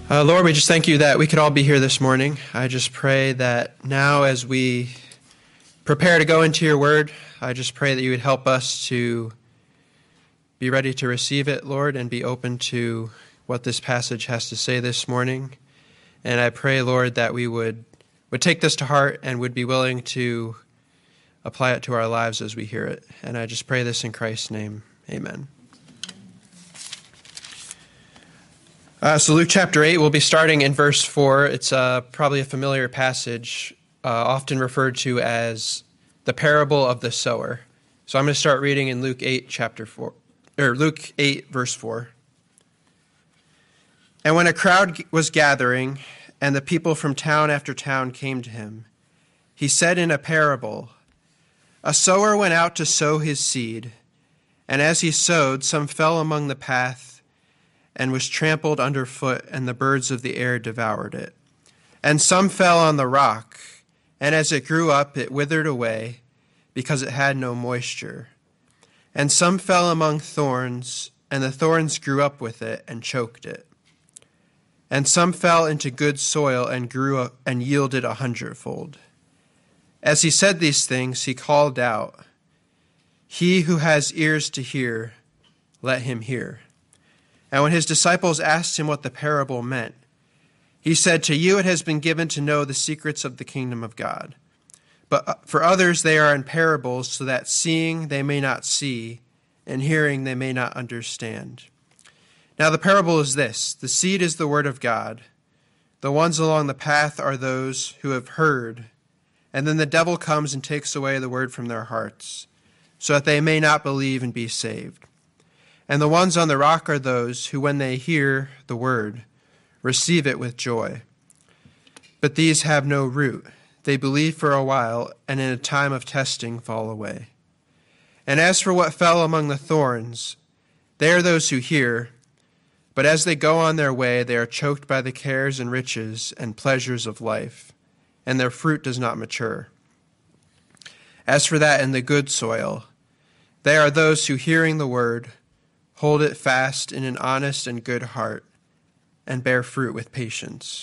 Lord, we just thank you that we could all be here this morning. I just pray that now as we prepare to go into your word, I just pray that you would help us to be ready to receive it, Lord, and be open to what this passage has to say this morning. And I pray, Lord, that we would take this to heart and would be willing to apply it to our lives as we hear it. And I just pray this in Christ's name. Amen. So Luke chapter 8, we'll be starting in verse 4. It's probably a familiar passage, often referred to as the parable of the sower. So I'm going to start reading in Luke 8, Luke 8, verse 4. And when a crowd was gathering, and the people from town after town came to him, he said in a parable, "A sower went out to sow his seed, and as he sowed, some fell among the path, and was trampled underfoot, and the birds of the air devoured it. And some fell on the rock, and as it grew up, it withered away, because it had no moisture. And some fell among thorns, and the thorns grew up with it, and choked it. And some fell into good soil, and grew up, and yielded 100-fold. As he said these things, he called out, 'He who has ears to hear, let him hear.' And when his disciples asked him what the parable meant, he said, 'To you it has been given to know the secrets of the kingdom of God. But for others they are in parables, so that seeing they may not see, and hearing they may not understand. Now the parable is this: the seed is the word of God. The ones along the path are those who have heard, and then the devil comes and takes away the word from their hearts, so that they may not believe and be saved. And the ones on the rock are those who, when they hear the word, receive it with joy. But these have no root. They believe for a while, and in a time of testing fall away. And as for what fell among the thorns, they are those who hear, but as they go on their way, they are choked by the cares and riches and pleasures of life, and their fruit does not mature. As for that in the good soil, they are those who, hearing the word, hold it fast in an honest and good heart, and bear fruit with patience."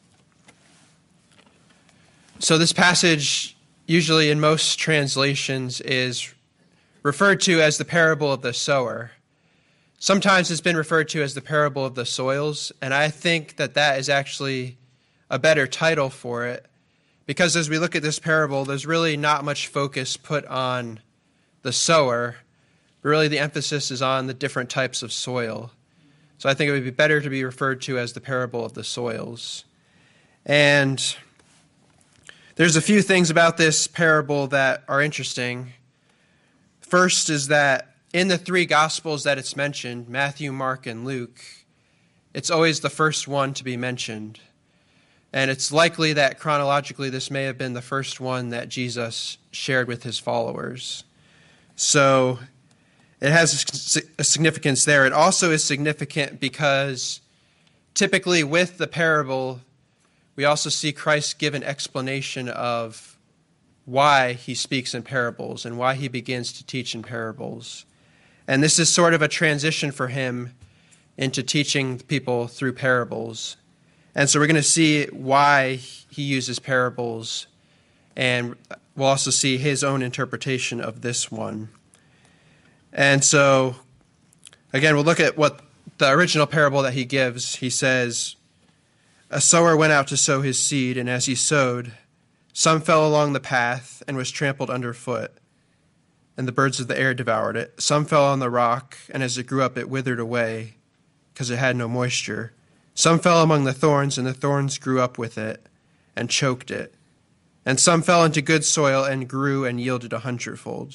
So this passage, usually in most translations, is referred to as the parable of the sower. Sometimes it's been referred to as the parable of the soils, and I think that is actually a better title for it, because as we look at this parable, there's really not much focus put on the sower. Really, the emphasis is on the different types of soil. So I think it would be better to be referred to as the parable of the soils. And there's a few things about this parable that are interesting. First is that in the three Gospels that it's mentioned, Matthew, Mark, and Luke, it's always the first one to be mentioned. And it's likely that chronologically this may have been the first one that Jesus shared with his followers. So it has a significance there. It also is significant because typically with the parable, we also see Christ give an explanation of why he speaks in parables and why he begins to teach in parables. And this is sort of a transition for him into teaching people through parables. And so we're going to see why he uses parables, and we'll also see his own interpretation of this one. And so, again, we'll look at what the original parable that he gives. He says, "A sower went out to sow his seed, and as he sowed, some fell along the path and was trampled underfoot, and the birds of the air devoured it. Some fell on the rock, and as it grew up, it withered away, because it had no moisture. Some fell among the thorns, and the thorns grew up with it and choked it. And some fell into good soil and grew and yielded 100-fold."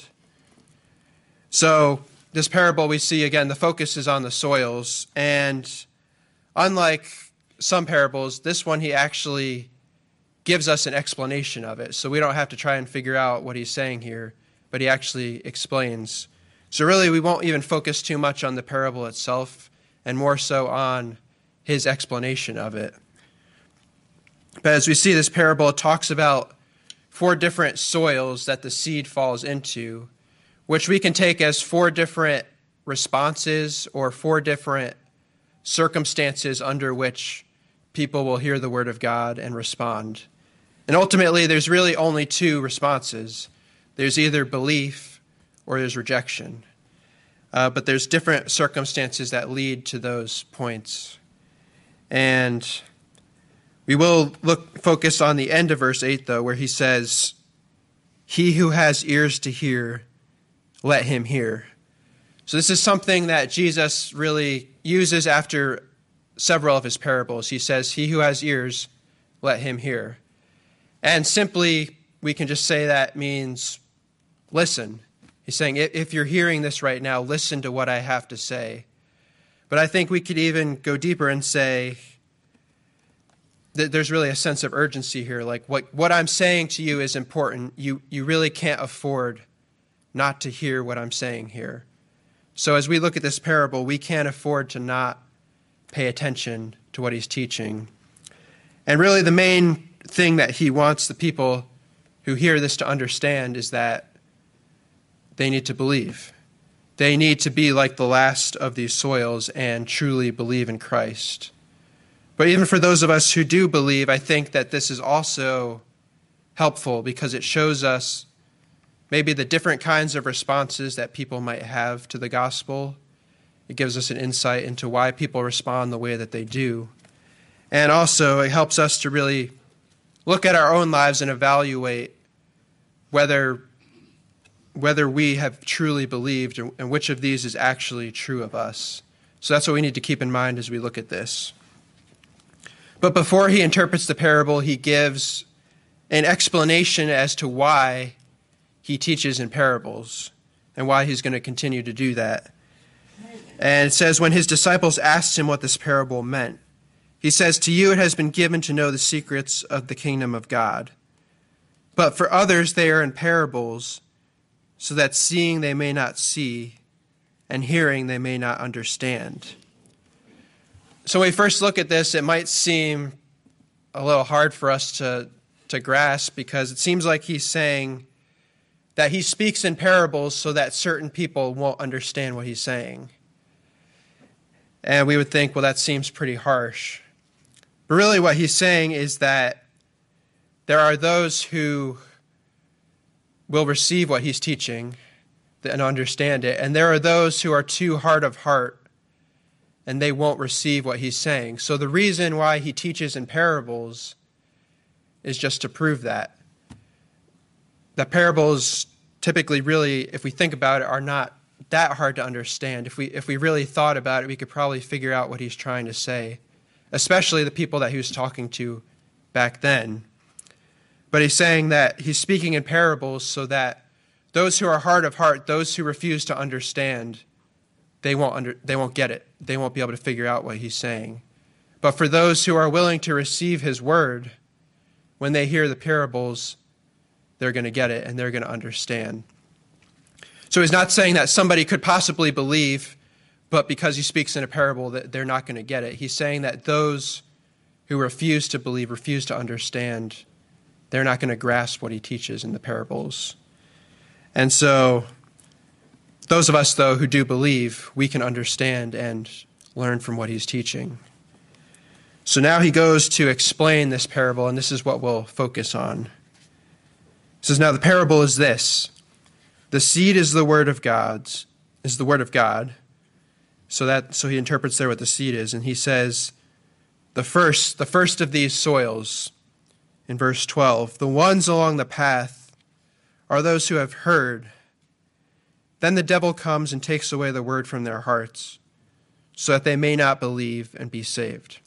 So this parable, we see, again, the focus is on the soils. And unlike some parables, this one he actually gives us an explanation of it. So we don't have to try and figure out what he's saying here, but he actually explains. So really, we won't even focus too much on the parable itself, and more so on his explanation of it. But as we see this parable, it talks about 4 different soils that the seed falls into, which we can take as 4 different responses or 4 different circumstances under which people will hear the word of God and respond. And ultimately, there's really only two responses. There's either belief or there's rejection. But there's different circumstances that lead to those points. And we will focus on the end of verse 8, though, where he says, "He who has ears to hear, let him hear." So this is something that Jesus really uses after several of his parables. He says, "He who has ears, let him hear." And simply, we can just say that means listen. He's saying, if you're hearing this right now, listen to what I have to say. But I think we could even go deeper and say that there's really a sense of urgency here. Like what I'm saying to you is important. You really can't afford not to hear what I'm saying here. So as we look at this parable, we can't afford to not pay attention to what he's teaching. And really the main thing that he wants the people who hear this to understand is that they need to believe. They need to be like the last of these soils and truly believe in Christ. But even for those of us who do believe, I think that this is also helpful because it shows us maybe the different kinds of responses that people might have to the gospel. It gives us an insight into why people respond the way that they do. And also, it helps us to really look at our own lives and evaluate whether we have truly believed and which of these is actually true of us. So that's what we need to keep in mind as we look at this. But before he interprets the parable, he gives an explanation as to why he teaches in parables and why he's going to continue to do that. And it says, when his disciples asked him what this parable meant, he says, "To you it has been given to know the secrets of the kingdom of God. But for others they are in parables, so that seeing they may not see, and hearing they may not understand." So when we first look at this, it might seem a little hard for us to grasp, because it seems like he's saying that he speaks in parables so that certain people won't understand what he's saying. And we would think, well, that seems pretty harsh. But really what he's saying is that there are those who will receive what he's teaching and understand it, and there are those who are too hard of heart and they won't receive what he's saying. So the reason why he teaches in parables is just to prove that. That parables typically really, if we think about it, are not that hard to understand. If we really thought about it, we could probably figure out what he's trying to say, especially the people that he was talking to back then. But he's saying that he's speaking in parables so that those who are hard of heart, those who refuse to understand, they won't get it. They won't be able to figure out what he's saying. But for those who are willing to receive his word, when they hear the parables, they're going to get it and they're going to understand. So he's not saying that somebody could possibly believe, but because he speaks in a parable, that they're not going to get it. He's saying that those who refuse to believe, refuse to understand, they're not going to grasp what he teaches in the parables. And so those of us, though, who do believe, we can understand and learn from what he's teaching. So now he goes to explain this parable, and this is what we'll focus on. He says, "Now the parable is this: the seed is the word of God. So he interprets there what the seed is, and he says, the first of these soils, in verse 12, the ones along the path are those who have heard. Then the devil comes and takes away the word from their hearts, so that they may not believe and be saved."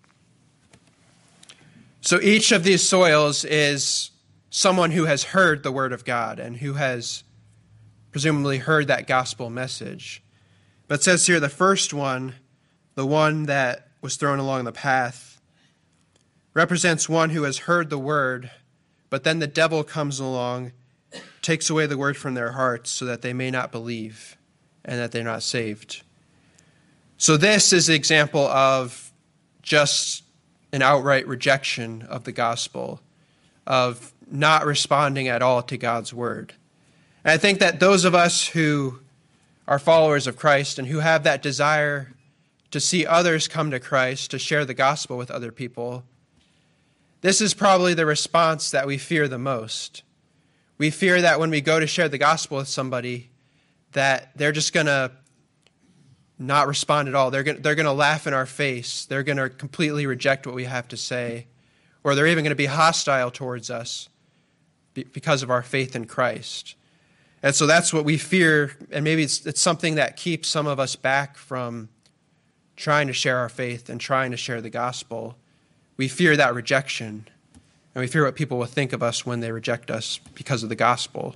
So each of these soils is someone who has heard the word of God and who has presumably heard that gospel message. But it says here, the first one, the one that was thrown along the path, represents one who has heard the word, but then the devil comes along, takes away the word from their hearts so that they may not believe and that they're not saved. So this is an example of just an outright rejection of the gospel, of not responding at all to God's word. And I think that those of us who are followers of Christ and who have that desire to see others come to Christ, to share the gospel with other people, this is probably the response that we fear the most. We fear that when we go to share the gospel with somebody, that they're just going to not respond at all. They're going to laugh in our face. They're going to completely reject what we have to say, or they're even going to be hostile towards us because of our faith in Christ. And so that's what we fear, and maybe it's something that keeps some of us back from trying to share our faith and trying to share the gospel. We fear that rejection, and we fear what people will think of us when they reject us because of the gospel.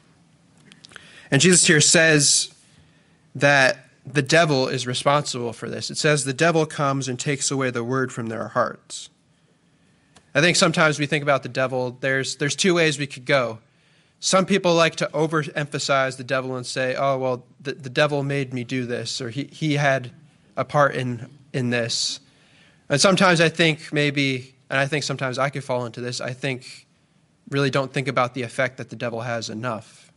And Jesus here says that the devil is responsible for this. It says the devil comes and takes away the word from their hearts. I think sometimes we think about the devil, there's two ways we could go. Some people like to overemphasize the devil and say, oh, well, the devil made me do this, or he had a part in this. And sometimes I think maybe, and I think sometimes I could fall into this, I think really don't think about the effect that the devil has enough.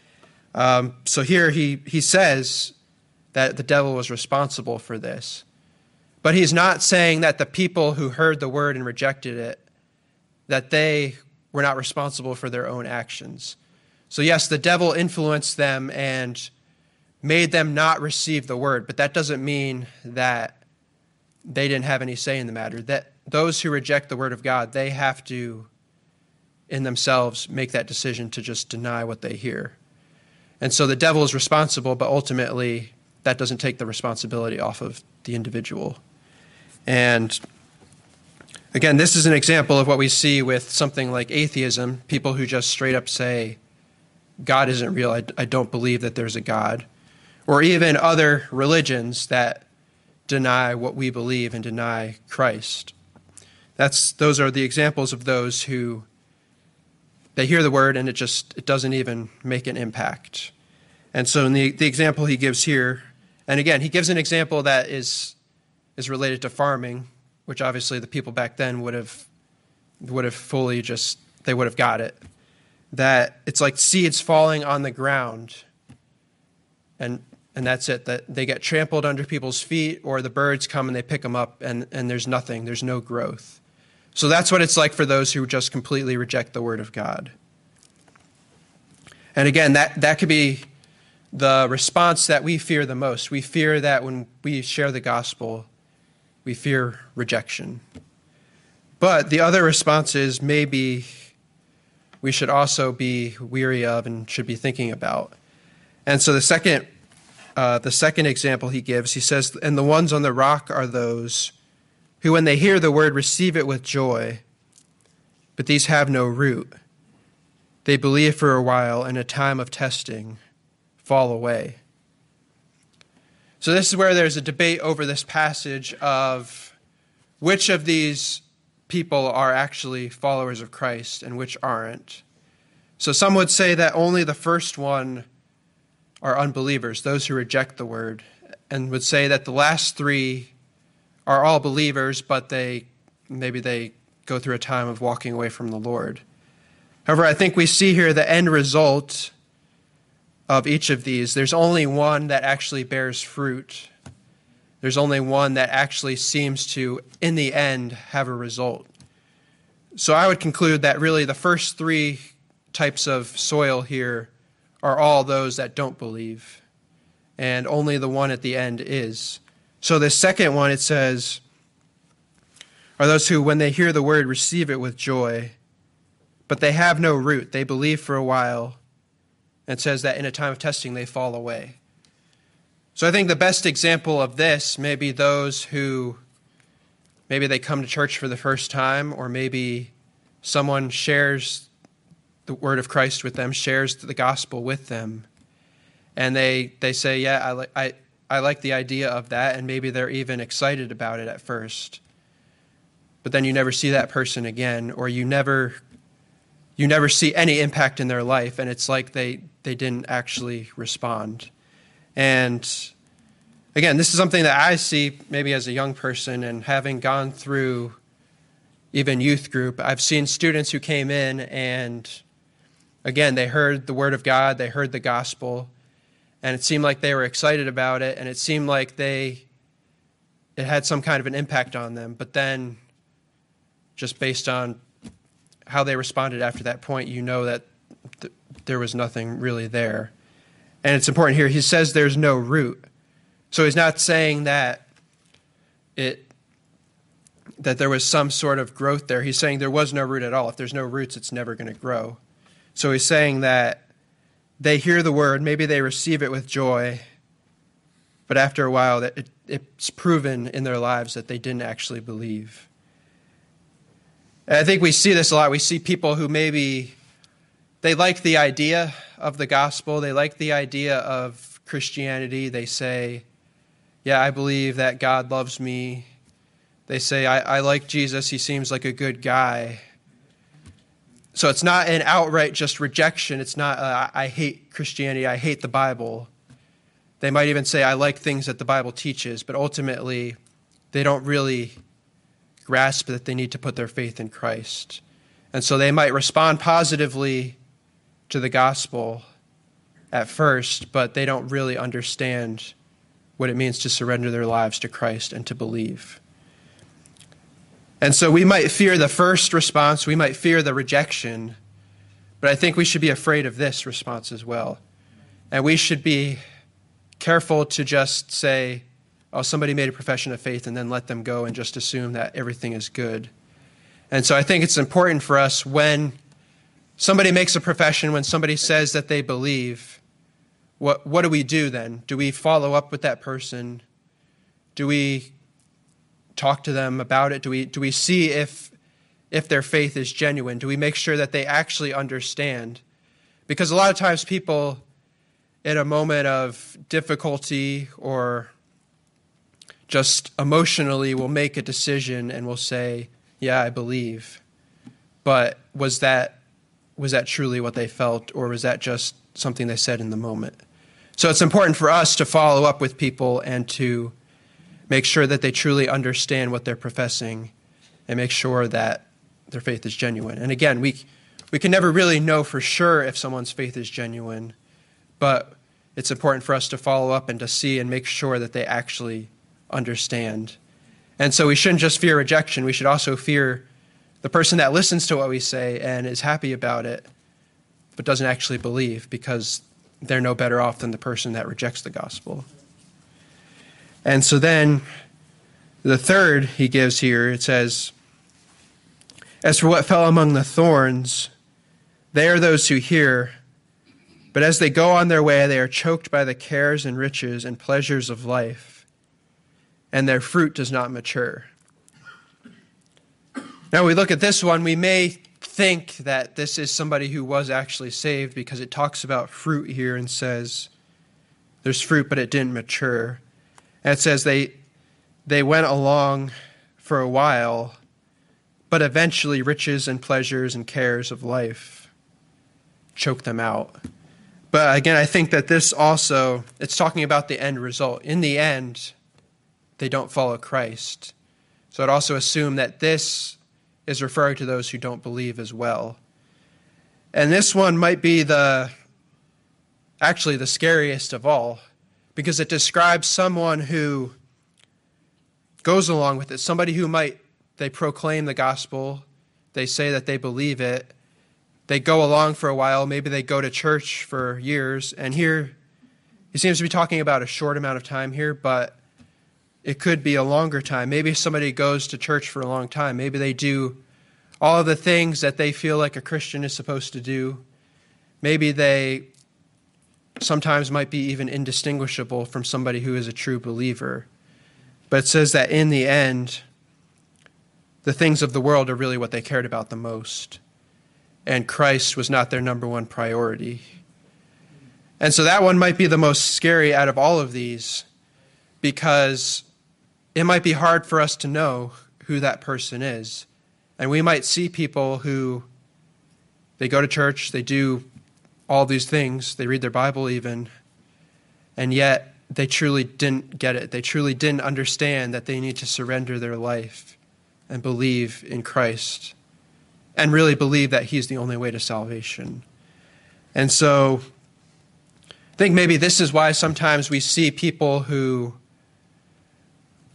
So here he says that the devil was responsible for this. But he's not saying that the people who heard the word and rejected it, that they were not responsible for their own actions. So yes, the devil influenced them and made them not receive the word, but that doesn't mean that they didn't have any say in the matter. That those who reject the word of God, they have to, in themselves, make that decision to just deny what they hear. And so the devil is responsible, but ultimately that doesn't take the responsibility off of the individual. And again, this is an example of what we see with something like atheism, people who just straight up say, God isn't real, I don't believe that there's a God. Or even other religions that deny what we believe and deny Christ. Those are the examples of those who they hear the word and it doesn't even make an impact. And so in the example he gives here, and again, he gives an example that is related to farming, which obviously the people back then would have fully they would have got it. That it's like seeds falling on the ground, and that's it. That they get trampled under people's feet, or the birds come and they pick them up, and there's nothing. There's no growth. So that's what it's like for those who just completely reject the word of God. And again, that could be the response that we fear the most. We fear that when we share the gospel, we fear rejection. But the other responses maybe we should also be weary of and should be thinking about. And so the second example he gives, he says, and the ones on the rock are those who, when they hear the word, receive it with joy, but these have no root. They believe for a while, and in a time of testing, fall away. So this is where there's a debate over this passage of which of these people are actually followers of Christ and which aren't. So some would say that only the first one are unbelievers, those who reject the word, and would say that the last three are all believers, but maybe they go through a time of walking away from the Lord. However, I think we see here the end result of each of these. There's only one that actually bears fruit. There's only one that actually seems to, in the end, have a result. So I would conclude that really the first three types of soil here are all those that don't believe, and only the one at the end is. So the second one, it says, are those who, when they hear the word, receive it with joy, but they have no root. They believe for a while, and it says that in a time of testing they fall away. So I think the best example of this may be those who maybe they come to church for the first time, or maybe someone shares the word of Christ with them, shares the gospel with them, and they say, yeah, I like the idea of that, and maybe they're even excited about it at first. But then you never see that person again, or you never see any impact in their life, and it's like they didn't actually respond. And again, this is something that I see maybe as a young person, and having gone through even youth group, I've seen students who came in and, again, they heard the word of God, they heard the gospel, and it seemed like they were excited about it, and it seemed like they it had some kind of an impact on them. But then, just based on how they responded after that point, you know that there was nothing really there. And it's important here. He says there's no root. So he's not saying that there was some sort of growth there. He's saying there was no root at all. If there's no roots, it's never going to grow. So he's saying that they hear the word, maybe they receive it with joy, but after a while, that it's proven in their lives that they didn't actually believe. And I think we see this a lot. We see people who maybe they like the idea of the gospel. They like the idea of Christianity. They say, yeah, I believe that God loves me. They say, I like Jesus. He seems like a good guy. So it's not an outright just rejection. It's not, I hate Christianity. I hate the Bible. They might even say, I like things that the Bible teaches, but ultimately they don't really grasp that they need to put their faith in Christ. And so they might respond positively to the gospel at first, but they don't really understand what it means to surrender their lives to Christ and to believe. And so we might fear the first response, we might fear the rejection, but I think we should be afraid of this response as well. And we should be careful to just say, oh, somebody made a profession of faith, and then let them go and just assume that everything is good. And so I think it's important for us when somebody makes a profession, when somebody says that they believe, what do we do then? Do we follow up with that person? Do we talk to them about it? Do we see if their faith is genuine? Do we make sure that they actually understand? Because a lot of times people in a moment of difficulty or just emotionally will make a decision and will say, yeah, I believe. But was that truly what they felt, or was that just something they said in the moment? So it's important for us to follow up with people and to make sure that they truly understand what they're professing and make sure that their faith is genuine. And again, we can never really know for sure if someone's faith is genuine, but it's important for us to follow up and to see and make sure that they actually understand. And so we shouldn't just fear rejection. We should also fear the person that listens to what we say and is happy about it, but doesn't actually believe, because they're no better off than the person that rejects the gospel. And so then the third he gives here, it says, as for what fell among the thorns, they are those who hear, but as they go on their way, they are choked by the cares and riches and pleasures of life, and their fruit does not mature. Now we look at this one, we may think that this is somebody who was actually saved, because it talks about fruit here and says there's fruit, but it didn't mature. And it says they went along for a while, but eventually riches and pleasures and cares of life choke them out. But again, I think that this also, it's talking about the end result. In the end, they don't follow Christ. So I'd also assume that this is referring to those who don't believe as well. And this one might be actually the scariest of all, because it describes someone who goes along with it, somebody who they proclaim the gospel, they say that they believe it, they go along for a while, maybe they go to church for years, and here he seems to be talking about a short amount of time here, but it could be a longer time. Maybe somebody goes to church for a long time. Maybe they do all of the things that they feel like a Christian is supposed to do. Maybe they sometimes might be even indistinguishable from somebody who is a true believer. But it says that in the end, the things of the world are really what they cared about the most. And Christ was not their number one priority. And so that one might be the most scary out of all of these, because it might be hard for us to know who that person is. And we might see people who, they go to church, they do all these things, they read their Bible even, and yet they truly didn't get it. They truly didn't understand that they need to surrender their life and believe in Christ and really believe that he's the only way to salvation. And so I think maybe this is why sometimes we see people who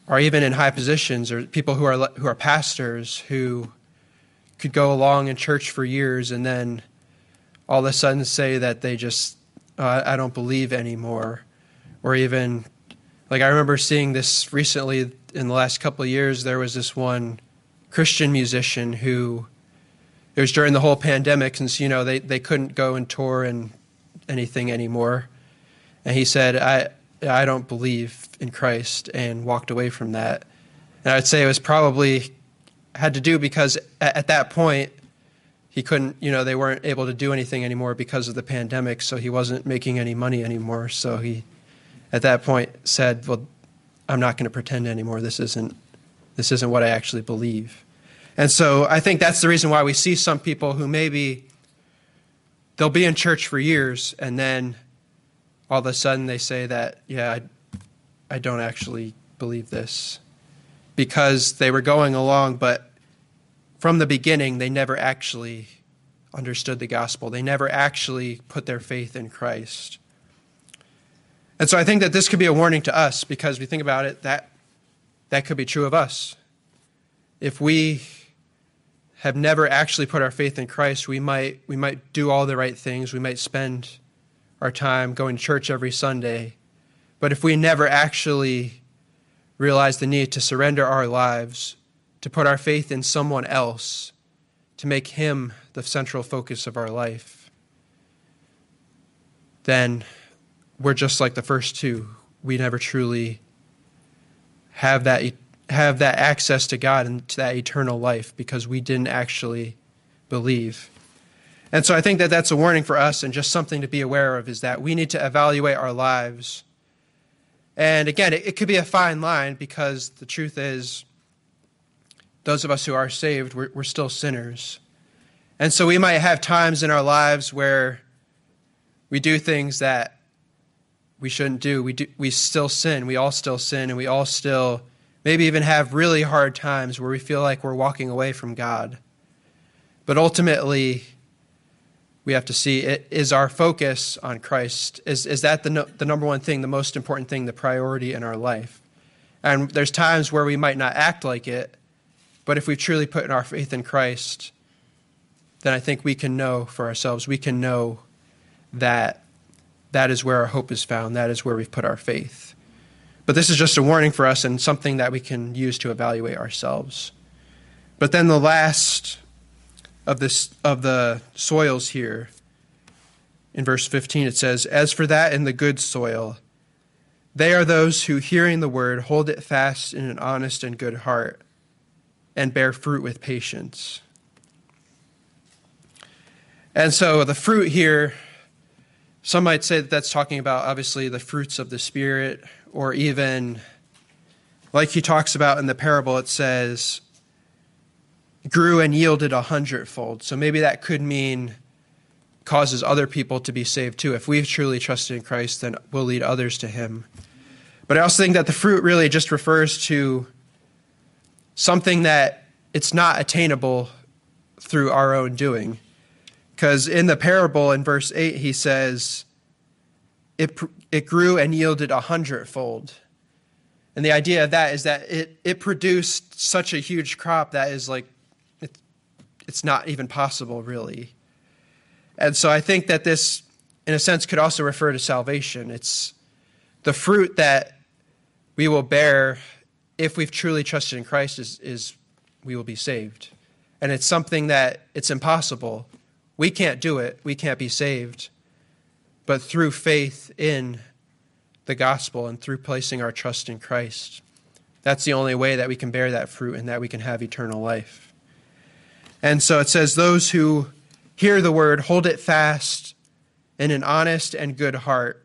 or even in high positions, or people who are pastors who could go along in church for years and then all of a sudden say that they just, I don't believe anymore. Or even, like I remember seeing this recently in the last couple of years, there was this one Christian musician who, it was during the whole pandemic, since, they couldn't go and tour and anything anymore. And he said, I don't believe in Christ, and walked away from that. And I would say it was probably had to do because at that point, he couldn't, they weren't able to do anything anymore because of the pandemic, so he wasn't making any money anymore. So he, at that point, said, well, I'm not going to pretend anymore. This isn't what I actually believe. And so I think that's the reason why we see some people who maybe they'll be in church for years, and then all of a sudden they say that, yeah, I don't actually believe this, because they were going along, but from the beginning, they never actually understood the gospel. They never actually put their faith in Christ. And so I think that this could be a warning to us, because we think about it, that could be true of us. If we have never actually put our faith in Christ, we might do all the right things. We might spend our time going to church every Sunday. But if we never actually realize the need to surrender our lives, to put our faith in someone else, to make him the central focus of our life, then we're just like the first two. We never truly have that access to God and to that eternal life, because we didn't actually believe. And so I think that that's a warning for us, and just something to be aware of, is that we need to evaluate our lives. And again, it could be a fine line, because the truth is, those of us who are saved, we're still sinners. And so we might have times in our lives where we do things that we shouldn't do. We still sin. We all still sin, and we all still maybe even have really hard times where we feel like we're walking away from God. But ultimately, we have to see, is our focus on Christ? Is that the number one thing, the most important thing, the priority in our life? And there's times where we might not act like it, but if we've truly put our faith in Christ, then I think we can know for ourselves, we can know that that is where our hope is found. That is where we've put our faith. But this is just a warning for us, and something that we can use to evaluate ourselves. But then the last of the soils here, in verse 15, it says, "As for that in the good soil, they are those who, hearing the word, hold it fast in an honest and good heart, and bear fruit with patience." And so the fruit here, some might say that that's talking about, obviously, the fruits of the Spirit, or even, like he talks about in the parable, it says, grew and yielded 100-fold. So maybe that could mean causes other people to be saved too. If we've truly trusted in Christ, then we'll lead others to him. But I also think that the fruit really just refers to something that it's not attainable through our own doing. Because in the parable, in verse 8, he says, it grew and yielded 100-fold. And the idea of that is that it produced such a huge crop that is like, it's not even possible, really. And so I think that this, in a sense, could also refer to salvation. It's the fruit that we will bear if we've truly trusted in Christ is we will be saved. And it's something that it's impossible. We can't do it. We can't be saved. But through faith in the gospel and through placing our trust in Christ, that's the only way that we can bear that fruit and that we can have eternal life. And so it says, those who hear the word, hold it fast in an honest and good heart.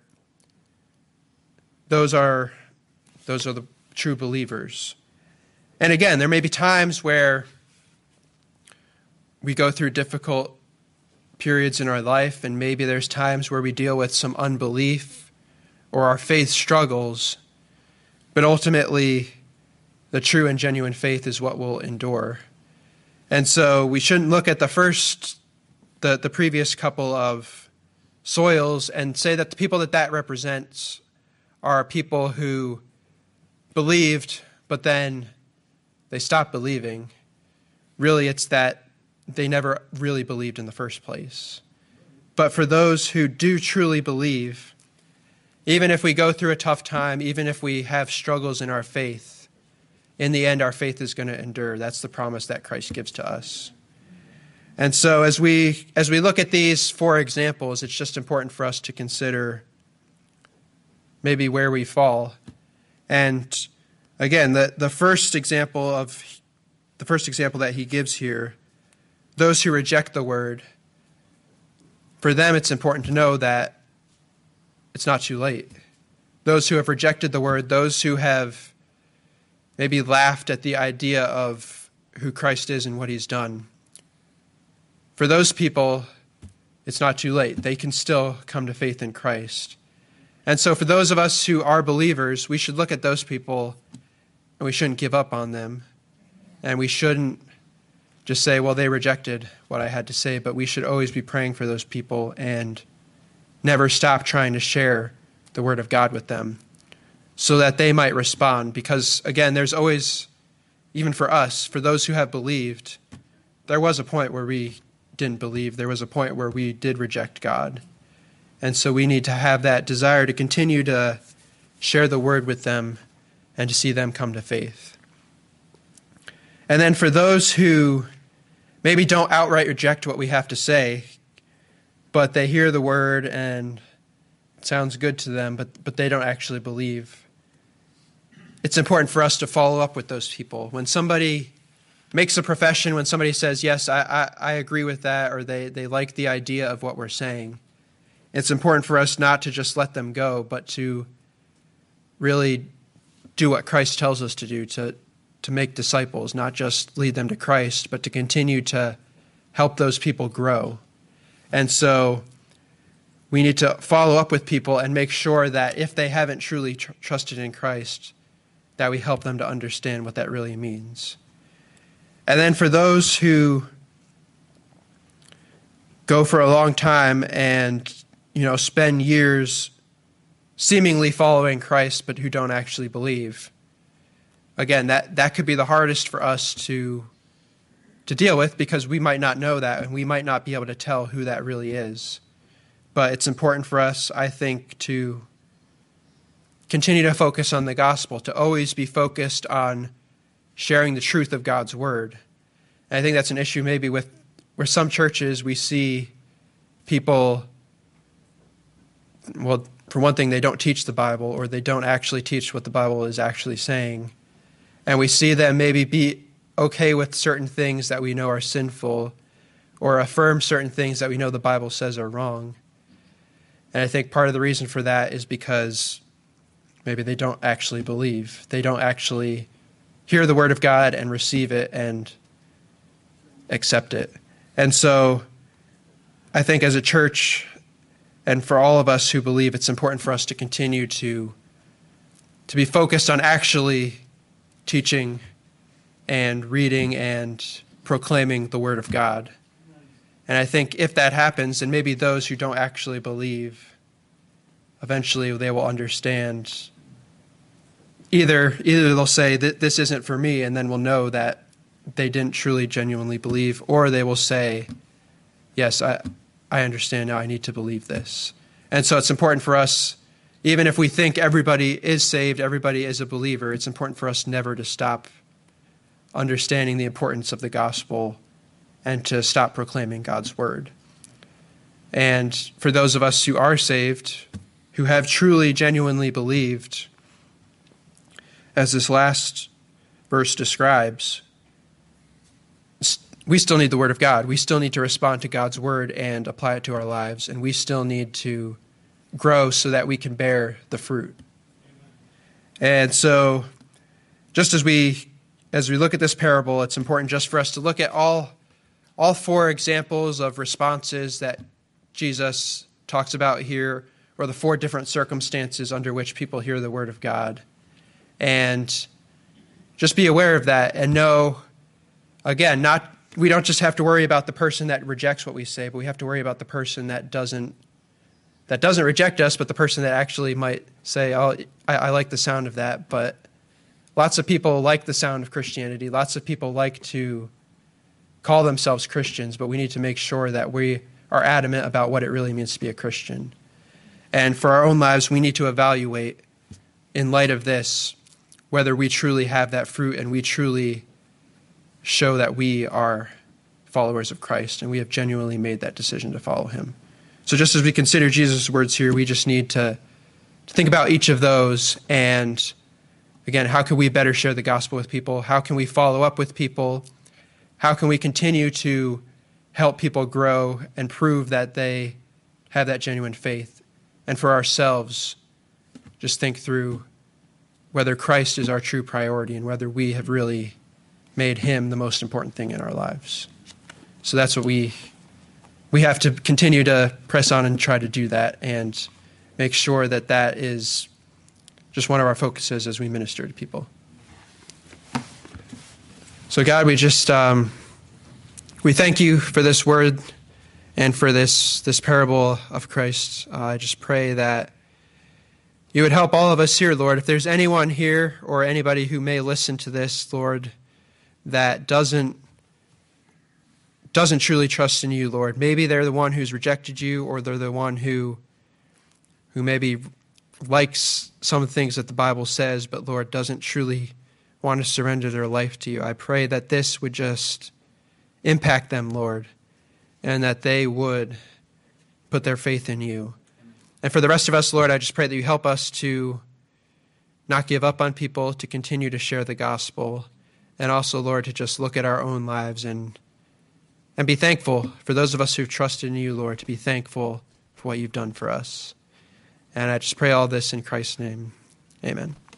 Those are the true believers. And again, there may be times where we go through difficult periods in our life, and maybe there's times where we deal with some unbelief or our faith struggles, but ultimately the true and genuine faith is what will endure. And so we shouldn't look at the previous couple of soils and say that the people that represents are people who believed, but then they stop believing, really it's that they never really believed in the first place. But for those who do truly believe, even if we go through a tough time, even if we have struggles in our faith, in the end, our faith is going to endure. That's the promise that Christ gives to us. And so as we look at these 4 examples, it's just important for us to consider maybe where we fall. And again, the first example that he gives here, those who reject the word, for them it's important to know that it's not too late. Those who have rejected the word, those who have maybe laughed at the idea of who Christ is and what he's done, for those people, it's not too late. They can still come to faith in Christ. And so for those of us who are believers, we should look at those people and we shouldn't give up on them. And we shouldn't just say, well, they rejected what I had to say, but we should always be praying for those people and never stop trying to share the word of God with them so that they might respond. Because, again, there's always, even for us, for those who have believed, there was a point where we didn't believe. There was a point where we did reject God. And so we need to have that desire to continue to share the word with them and to see them come to faith. And then for those who maybe don't outright reject what we have to say, but they hear the word and it sounds good to them, but they don't actually believe, it's important for us to follow up with those people. When somebody makes a profession, when somebody says, yes, I agree with that, or they like the idea of what we're saying, it's important for us not to just let them go, but to really do what Christ tells us to do, to make disciples, not just lead them to Christ, but to continue to help those people grow. And so we need to follow up with people and make sure that if they haven't truly trusted in Christ, that we help them to understand what that really means. And then for those who go for a long time and, spend years seemingly following Christ, but who don't actually believe, again, that could be the hardest for us to deal with, because we might not know that and we might not be able to tell who that really is. But it's important for us, I think, to continue to focus on the gospel, to always be focused on sharing the truth of God's word. And I think that's an issue maybe with where some churches we see people, well, for one thing, they don't teach the Bible, or they don't actually teach what the Bible is actually saying. And we see them maybe be okay with certain things that we know are sinful, or affirm certain things that we know the Bible says are wrong. And I think part of the reason for that is because maybe they don't actually believe. They don't actually hear the word of God and receive it and accept it. And so I think as a church, and for all of us who believe, it's important for us to continue to be focused on actually teaching and reading and proclaiming the word of God. And I think if that happens, and maybe those who don't actually believe, eventually they will understand. Either they'll say that this isn't for me, and then we'll know that they didn't truly genuinely believe, or they will say, yes, I understand now, I need to believe this. And so it's important for us, even if we think everybody is saved, everybody is a believer, it's important for us never to stop understanding the importance of the gospel and to stop proclaiming God's word. And for those of us who are saved, who have truly, genuinely believed, as this last verse describes, we still need the word of God. We still need to respond to God's word and apply it to our lives. And we still need to grow so that we can bear the fruit. And so just as we look at this parable, it's important just for us to look at all 4 examples of responses that Jesus talks about here, or the 4 different circumstances under which people hear the word of God. And just be aware of that and know, again, we don't just have to worry about the person that rejects what we say, but we have to worry about the person that doesn't reject us, but the person that actually might say, oh, I like the sound of that, but Lots of people like the sound of Christianity. Lots of people like to call themselves Christians, but we need to make sure that we are adamant about what it really means to be a Christian. And for our own lives, we need to evaluate, in light of this, whether we truly have that fruit and we truly show that we are followers of Christ and we have genuinely made that decision to follow him. So just as we consider Jesus' words here, we just need to think about each of those. And again, how can we better share the gospel with people? How can we follow up with people? How can we continue to help people grow and prove that they have that genuine faith? And for ourselves, just think through whether Christ is our true priority and whether we have really made him the most important thing in our lives. So that's what we have to continue to press on and try to do that and make sure that that is just one of our focuses as we minister to people. So God, we just we thank you for this word and for this parable of Christ. I just pray that you would help all of us here, Lord. If there's anyone here or anybody who may listen to this, Lord, that doesn't truly trust in you, Lord. Maybe they're the one who's rejected you, or they're the one who maybe likes some of the things that the Bible says, but Lord, doesn't truly want to surrender their life to you. I pray that this would just impact them, Lord, and that they would put their faith in you. And for the rest of us, Lord, I just pray that you help us to not give up on people, to continue to share the gospel, and also, Lord, to just look at our own lives and be thankful for those of us who've trusted in you, Lord, to be thankful for what you've done for us. And I just pray all this in Christ's name. Amen.